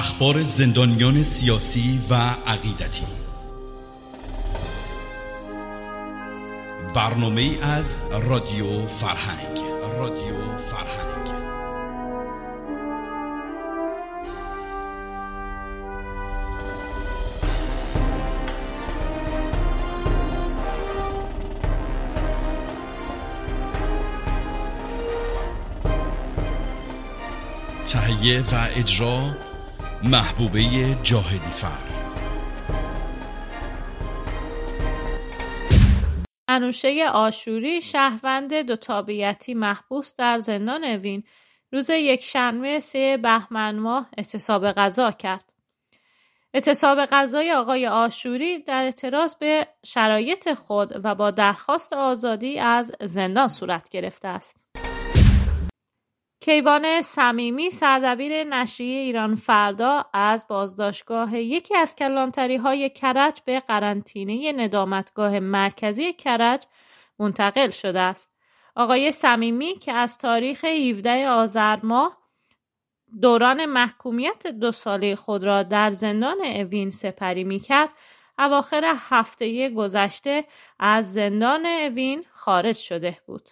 اخبار زندانیان سیاسی و عقیدتی. برنامه‌ای از رادیو فرهنگ. تهیه و اجرا محبوبه جاهدی فر. انوشه آشوری، شهروند دو تابعیتی محبوس در زندان اوین، روز یکشنبه 3 بهمن ماه اعتصاب غذا کرد. اعتصاب غذای آقای آشوری در اعتراض به شرایط خود و با درخواست آزادی از زندان صورت گرفته است. کیوان صمیمی، سردبیر نشریه ایران فردا، از بازداشتگاه یکی از کلانتری‌های کرج به قرنطینه ندامتگاه مرکزی کرج منتقل شده است. آقای صمیمی که از تاریخ 17 آذر ماه دوران محکومیت 2 ساله خود را در زندان اوین سپری می‌کرد، اواخر هفته گذشته از زندان اوین خارج شده بود.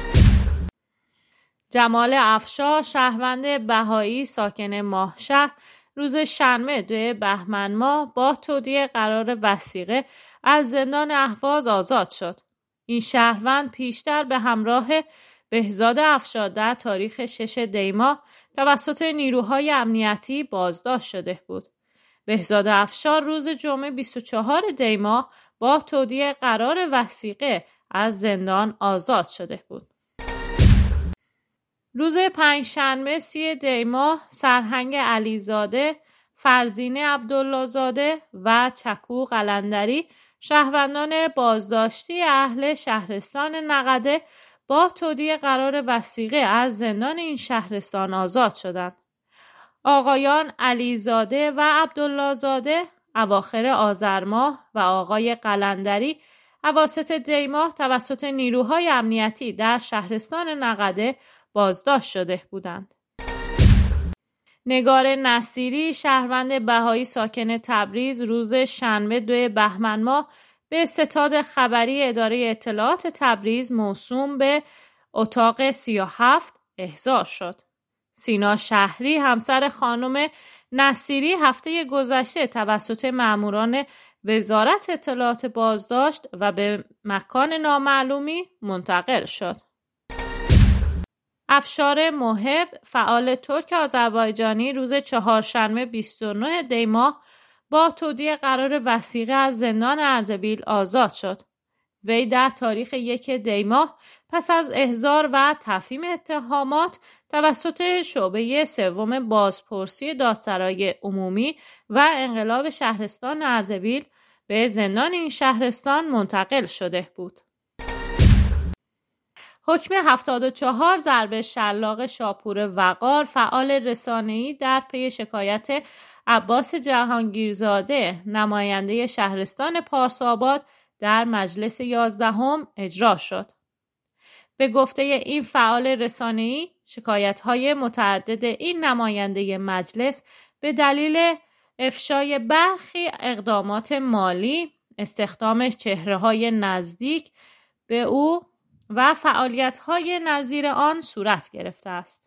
جمال افشار، شهروند بهایی ساکن ماهشهر، روز شنبه 2 بهمن ماه با تودیع قرار وثیقه از زندان اهواز آزاد شد. این شهروند پیشتر به همراه بهزاد افشار در تاریخ 6 دی ماه توسط نیروهای امنیتی بازداشت شده بود. بهزاد افشار روز جمعه 24 دی ماه با تودیع قرار وثیقه از زندان آزاد شده بود. روز پنجشنبه 30 دی ماه سرهنگ علیزاده، فرزین عبدالله زاده و چکو قلندری، شهروندان بازداشتی اهل شهرستان نقده، با تودیع قرار وثیقه از زندان این شهرستان آزاد شدند. آقایان علیزاده و عبدالله زاده اواخر آذر ماه و آقای قلندری اواسط دی ماه توسط نیروهای امنیتی در شهرستان نقده بازداشت شده بودند. نگار نصیری، شهروند بهایی ساکن تبریز، روز شنبه 2 بهمن ماه به ستاد خبری اداره اطلاعات تبریز موسوم به اتاق 37 احضار شد. سینا شهری، همسر خانم نصیری، هفته گذشته توسط ماموران وزارت اطلاعات بازداشت و به مکان نامعلومی منتقل شد. افشار محب، فعال ترک آذربایجانی، روز چهارشنبه 29 دی ماه با تودیع قرار وثیقه از زندان اردبیل آزاد شد. وی در تاریخ 1 دی ماه پس از احضار و تفهیم اتهامات توسط شعبه 3 بازپرسی دادسرای عمومی و انقلاب شهرستان اردبیل به زندان این شهرستان منتقل شده بود. حکم 74 ضرب شلاق شاپور وقار، فعال رسانه‌ای، در پی شکایت عباس جهانگیرزاده، نماینده شهرستان پارساباد، در مجلس 11 اجرا شد. به گفته این فعال رسانه‌ای، شکایت‌های متعدد این نماینده مجلس به دلیل افشای برخی اقدامات مالی، استخدام چهره‌های نزدیک به او و فعالیت‌های نظیر آن صورت گرفته است.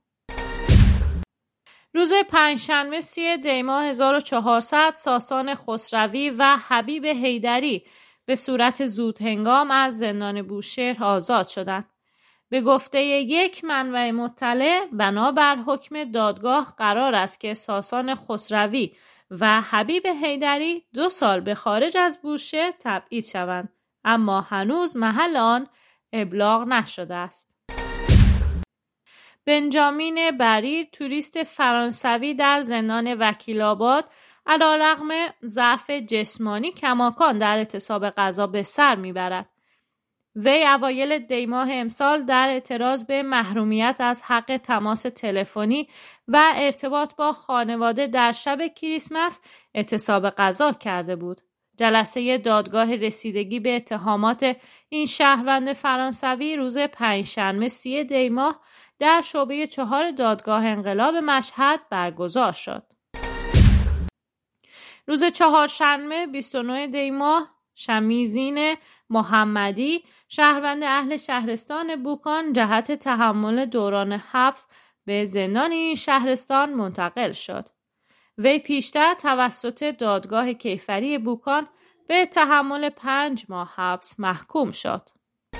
روز پنجشنبه 3 دی ماه 1400 ساسان خسروی و حبیب حیدری به صورت زودهنگام از زندان بوشهر آزاد شدند. به گفته یک منبع مطلع، بنابر حکم دادگاه قرار است که ساسان خسروی و حبیب حیدری 2 سال به خارج از بوشهر تبعید شوند، اما هنوز محل آن ابلاغ نشده است. بنجامین بریر، توریست فرانسوی در زندان وکیل‌آباد، علیرغم ضعف جسمانی کماکان در اعتصاب غذا به سر میبرد. وی اوایل دی ماه امسال در اعتراض به محرومیت از حق تماس تلفنی و ارتباط با خانواده در شب کریسمس اعتصاب غذا کرده بود. جلسه دادگاه رسیدگی به اتهامات این شهروند فرانسوی روز پنجشنبه 30 دی ماه در شعبه 4 دادگاه انقلاب مشهد برگزار شد. روز چهارشنبه 29 دی ماه شمیزین محمدی شهروند اهل شهرستان بوکان جهت تحمل دوران حبس به زندان این شهرستان منتقل شد. وی پیشتر توسط دادگاه کیفری بوکان به تحمل 5 ماه حبس محکوم شد.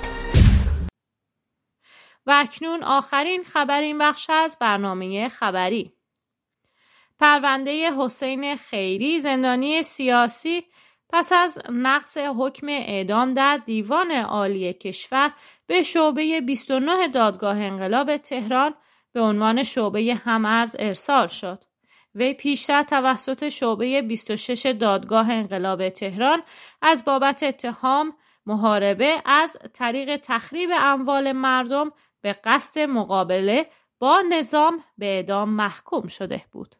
و اکنون آخرین خبر این بخش از برنامه خبری. پرونده حسین خیری زندانی سیاسی پس از نقض حکم اعدام در دیوان عالی کشور به شعبه 29 دادگاه انقلاب تهران به عنوان شعبه هم‌ارز ارسال شد. وی پیشتر توسط شعبه 26 دادگاه انقلاب تهران از بابت اتهام محاربه از طریق تخریب اموال مردم به قصد مقابله با نظام به اعدام محکوم شده بود.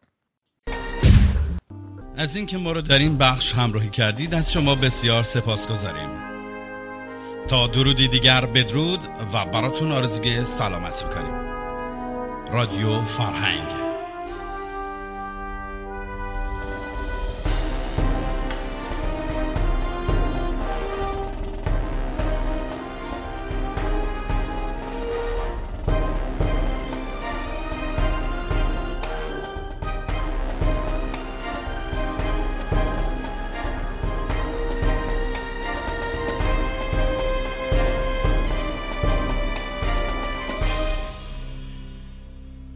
از اینکه ما رو در این بخش همراهی کردید از شما بسیار سپاسگزاریم. تا درودی دیگر بدرود و براتون آرزوی سلامت می‌کنیم. رادیو فرهنگ.